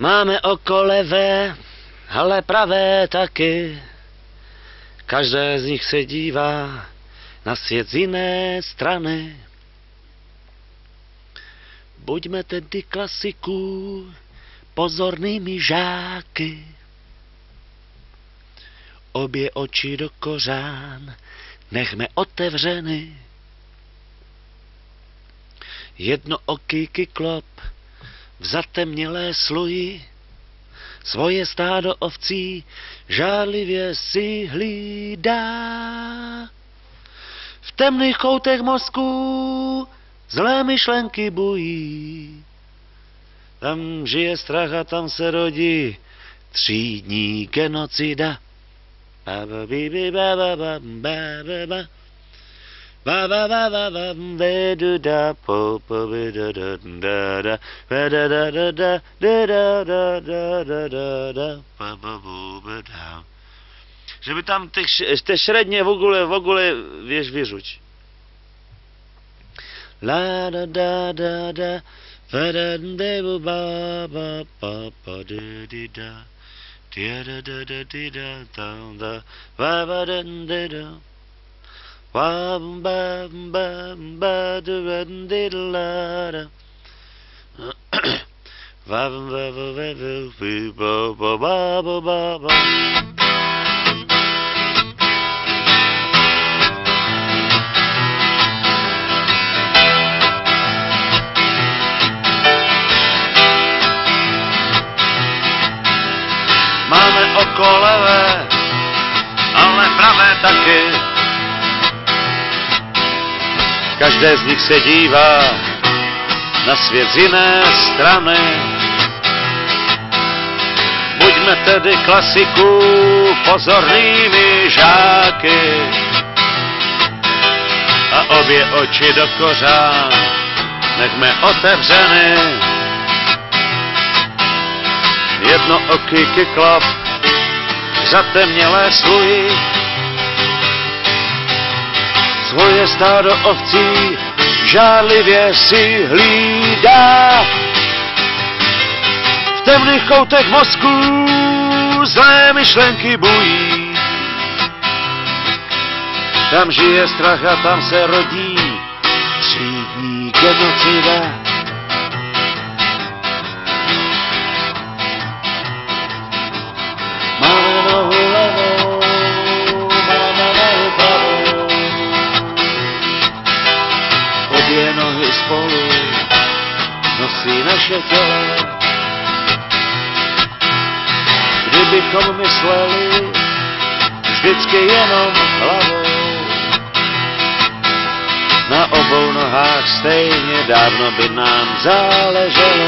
Máme oko levé, ale pravé taky. Každé z nich se dívá na svět z jiné strany. Buďme tedy klasiků pozornými žáky. Obě oči do kořán nechme otevřeny. Jednooký kyklop v zatemnělé sluji svoje stádo ovcí žárlivě si hlídá. V temných koutech mozků zlé myšlenky bují. Tam žije strach a tam se rodí třídní genocida. Že by tam te šredně v ogóle vieš vyžuť. La da da da da va da da ba ba ba ba da di da da da da da di da da da va ba da da da wa ba ba ba da da la da va va va va ba ba ba ba. Máme oko levé, ale pravé taky. Každé z nich se dívá na svět z jiné strany. Buďme tedy klasiků pozornými žáky a obě oči do kořán nechme otevřeny. Jednooký kyklop v zatemnělé sluji svoje stádo ovcí žárlivě si hlídá. V temných koutech mozků zlé myšlenky bují. Tam žije strach a tam se rodí třídní genocida. Obě nohy spolu nosí naše tělo. Kdybychom mysleli vždycky jenom hlavou, na obou nohách stejně dávno by nám záleželo.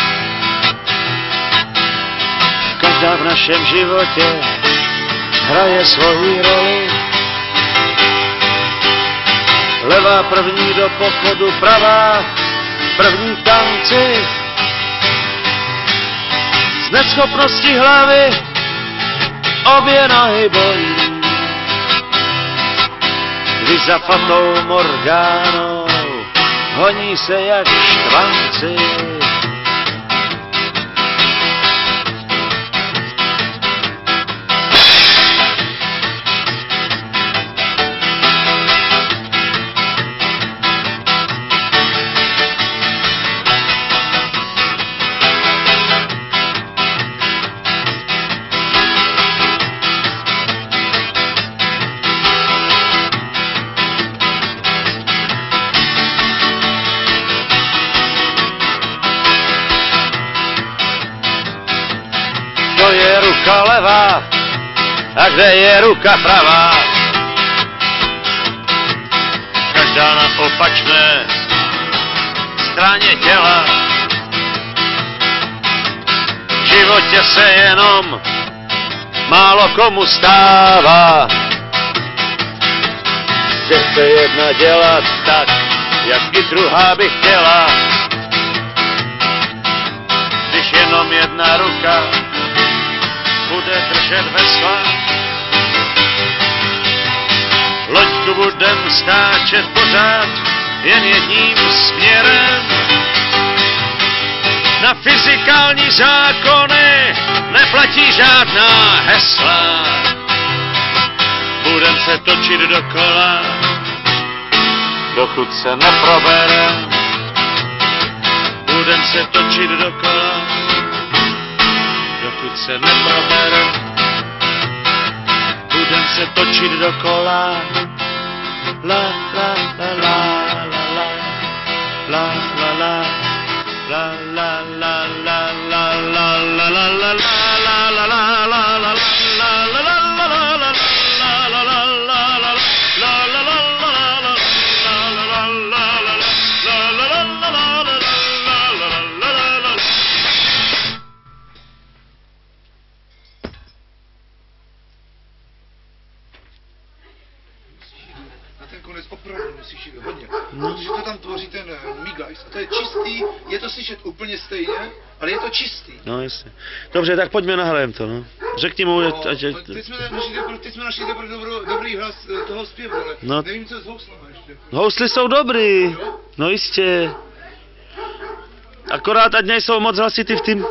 Každá v našem životě hraje svoji roli. Levá první do pochodu, pravá první v tanci. Z neschopnosti hlavy obě nohy bolí. Když za fatou Morgánou honí se jak štvanci. To je ruka levá a kde je ruka pravá? Každá na opačné straně těla. V životě se jenom málo komu stává, že chce jedna dělat tak, jak i druhá by chtěla. Když jenom jedna ruka bude držet vesla, loďku budem stáčet pořád jen jedním směrem. Na fyzikální zákony neplatí žádná hesla. Budem se točit dokola, dokud se neproberem. Budem se točit dokola, dokud se neproberem. Budem se točit dokola. La la la la la la la la la la la la la la la la la la la opravdu musíš jít hodně, protože to tam tvoří ten migajs a to je čistý, je to slyšet úplně stejně, ale je to čistý. No jasně. Dobře, tak pojďme nahrajem to, no. Řekni mu, teď jsme našli dobrý hlas toho zpěvu, ale no, nevím, co s houslama ještě. Hously jsou dobrý, jo? No jistě. Akorát ať nejsou moc hlasitý v tím.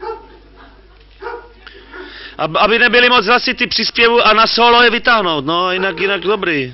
Aby nebyli moc hlasitý při zpěvu a na solo je vytáhnout, no, jinak dobrý.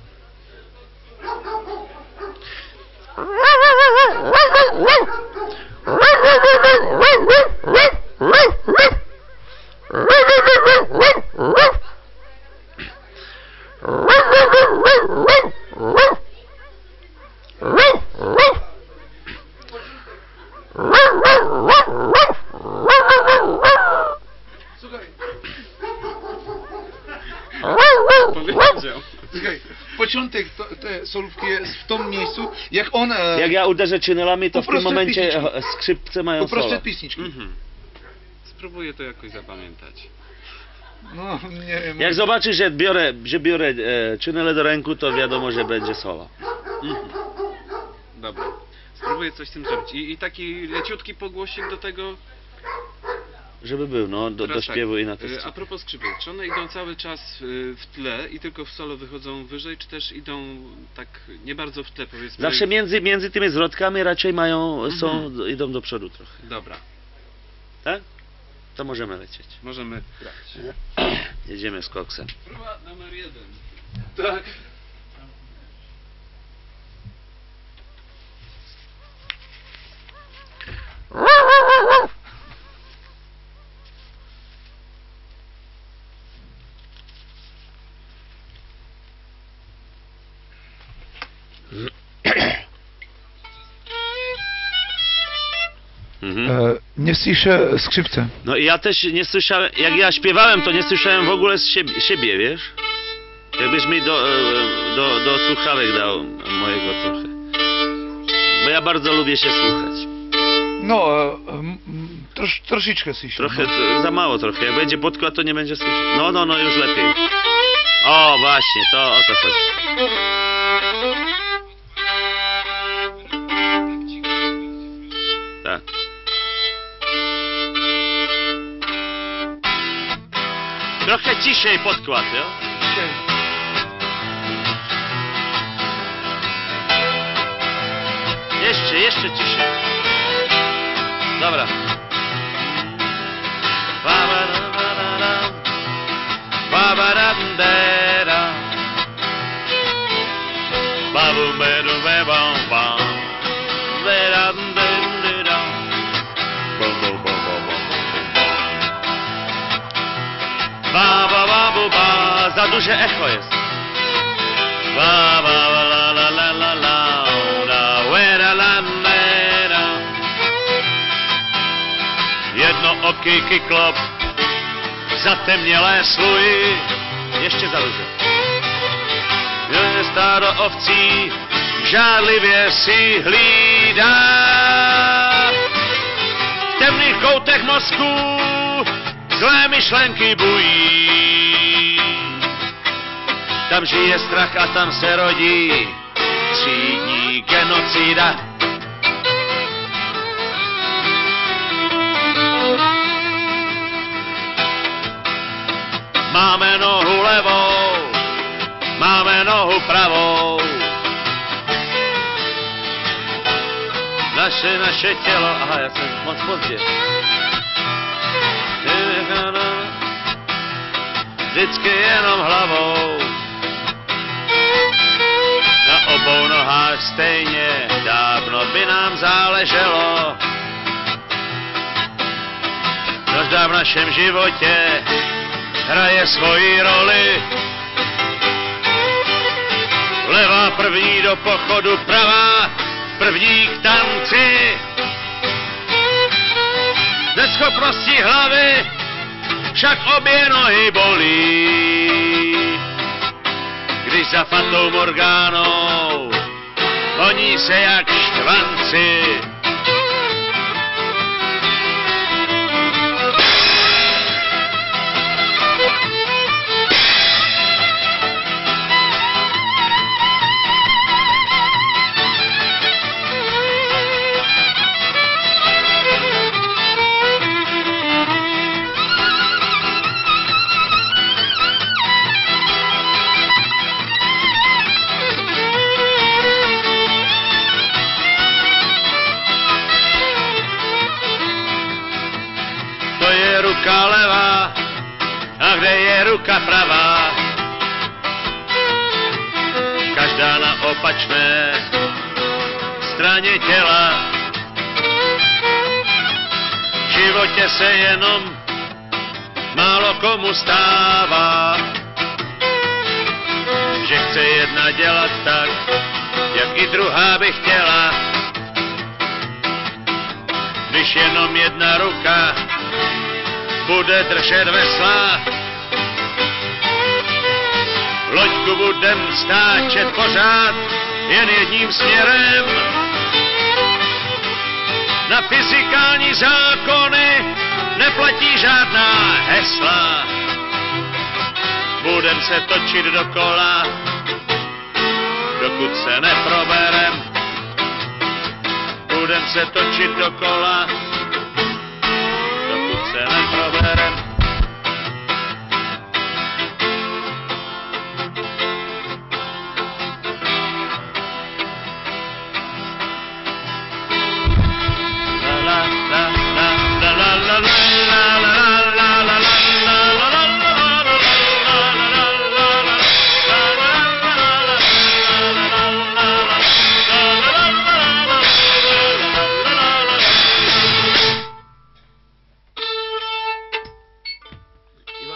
Počátek té solůvky je v tom místu, jak on... Jak já udeře činelami, to v tom momentě skřipce mají solo. Uprostřed písničky. Spróbuję to jakoś zapamiętać. No, nie wiem. Jak zobaczysz, że biorę czynele do ręku, to wiadomo, że będzie solo. Dobra. Spróbuję coś z tym zrobić. I taki leciutki pogłosik do tego... Żeby był, no, do śpiewu i na to. A propos skrzypek, czy one idą cały czas w tle i tylko w solo wychodzą wyżej, czy też idą tak nie bardzo w tle, powiedzmy? Zawsze między tymi zwrotkami raczej idą do przodu trochę. Dobra. Tak? To możemy lecieć. Możemy grać. Jedziemy z koksem. Próba numer 1. Tak. Nie słyszę skrzypce. No i ja też nie słyszałem, jak ja śpiewałem, to nie słyszałem w ogóle siebie, wiesz? Jakbyś mi do słuchawek dał mojego trochę. Bo ja bardzo lubię się słuchać. No, troszeczkę słyszę. Trochę, za mało trochę. Jak będzie podkład, to nie będzie słyszeć. No, już lepiej. O, właśnie, to o to chodzi. Tak. Trochę ciszej podkład, jo? Jeszcze ciszej. Dobra. Za duże echo jest. Jednooký kyklop, zatemnělé sluji, ještě za duže. Stádo ovcí žádlivě si hlídá. V temných koutech mozku zlé myšlenky bují. Tam žije strach a tam se rodí třídní genocida. Máme nohu levou, máme nohu pravou. naše tělo, aha, já jsem moc pozdě. Vždycky jenom hlavou, na obou nohách stejně, dávno by nám záleželo. Každá v našem životě hraje svoji roli. Levá první do pochodu, pravá první k tanci. Neschopností hlavy však obě nohy bolí. Když za Fatou Morgánou honí se jak štvanci. Ruka levá, a kde je ruka pravá? Každá na opačné straně těla. V životě se jenom málo komu stává, že chce jedna dělat tak, jak i druhá by chtěla. Když jenom jedna ruka bude držet vesla, loďku budem stáčet pořád jen jedním směrem. Na fyzikální zákony neplatí žádná hesla. Budem se točit dokola, dokud se neproberem. Budem se točit dokola,